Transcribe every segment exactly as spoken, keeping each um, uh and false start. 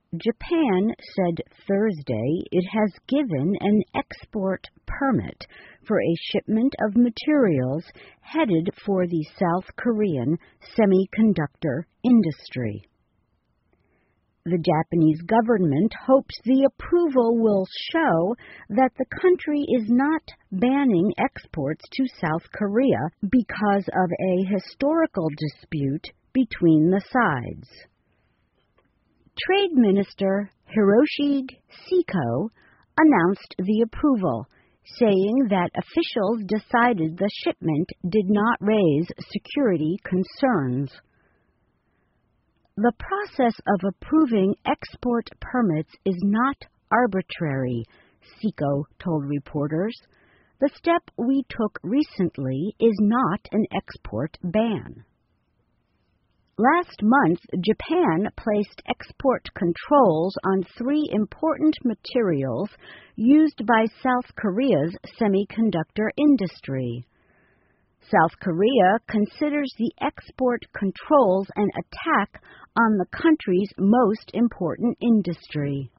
Japan said Thursday it has given an export permit for a shipment of materials headed for the South Korean semiconductor industry. The Japanese government hopes the approval will show that the country is not banning exports to South Korea because of a historical dispute between the sides. Trade Minister Hiroshi Seko announced the approval, saying that officials decided the shipment did not raise security concerns. The process of approving export permits is not arbitrary, Seko told reporters. The step we took recently is not an export ban. Last month, Japan placed export controls on three important materials used by South Korea's semiconductor industry. South Korea considers the export controls an attack on the country's most important industry.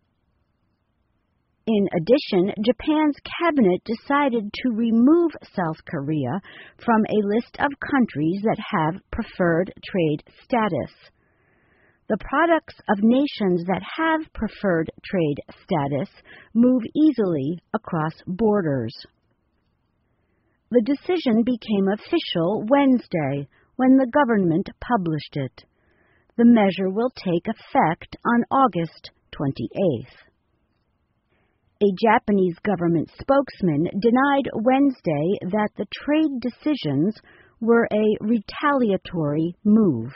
In addition, Japan's cabinet decided to remove South Korea from a list of countries that have preferred trade status. The products of nations that have preferred trade status move easily across borders. The decision became official Wednesday when the government published it. The measure will take effect on August twenty-eighth. A Japanese government spokesman denied Wednesday that the trade decisions were a retaliatory move.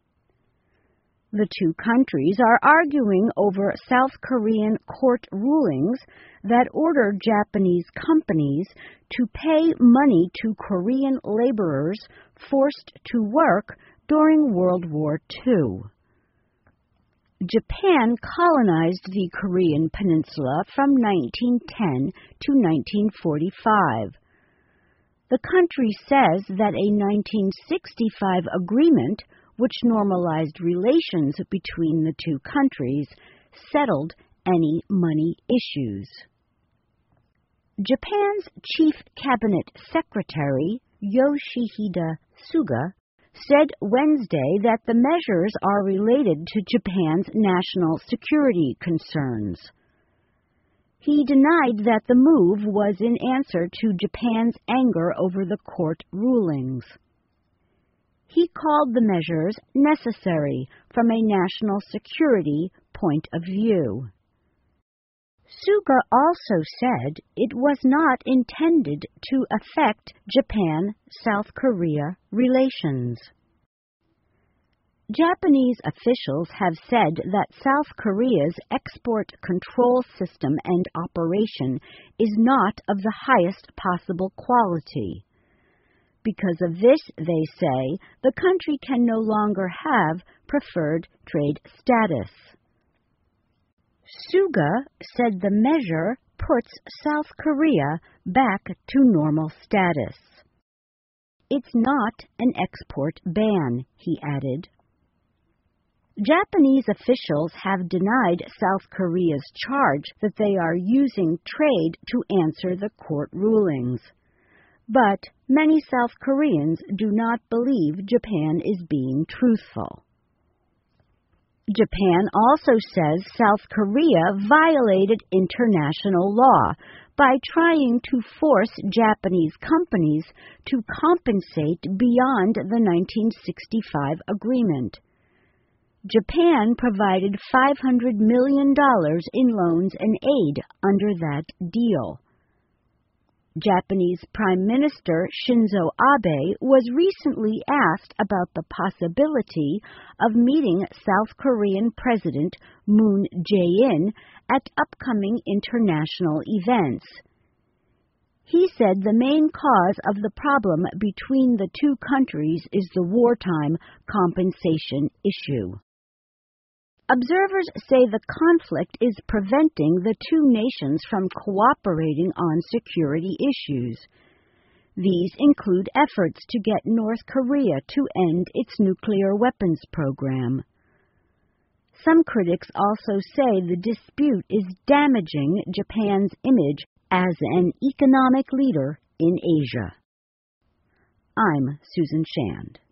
The two countries are arguing over South Korean court rulings that order Japanese companies to pay money to Korean laborers forced to work during World War Two. Japan colonized the Korean peninsula from nineteen ten to nineteen forty-five. The country says that a nineteen sixty-five agreement, which normalized relations between the two countries, settled any money issues. Japan's Chief Cabinet Secretary, Yoshihide Suga, said Wednesday that the measures are related to Japan's national security concerns. He denied that the move was in answer to Japan's anger over the court rulings. He called the measures necessary from a national security point of view. Suga also said it was not intended to affect Japan-South Korea relations. Japanese officials have said that South Korea's export control system and operation is not of the highest possible quality. Because of this, they say, the country can no longer have preferred trade status. Suga said the measure puts South Korea back to normal status. It's not an export ban, he added. Japanese officials have denied South Korea's charge that they are using trade to answer the court rulings. But many South Koreans do not believe Japan is being truthful. Japan also says South Korea violated international law by trying to force Japanese companies to compensate beyond the nineteen sixty-five agreement. Japan provided five hundred million dollars in loans and aid under that deal. Japanese Prime Minister Shinzo Abe was recently asked about the possibility of meeting South Korean President Moon Jae-in at upcoming international events. He said the main cause of the problem between the two countries is the wartime compensation issue. Observers say the conflict is preventing the two nations from cooperating on security issues. These include efforts to get North Korea to end its nuclear weapons program. Some critics also say the dispute is damaging Japan's image as an economic leader in Asia. I'm Susan Shand.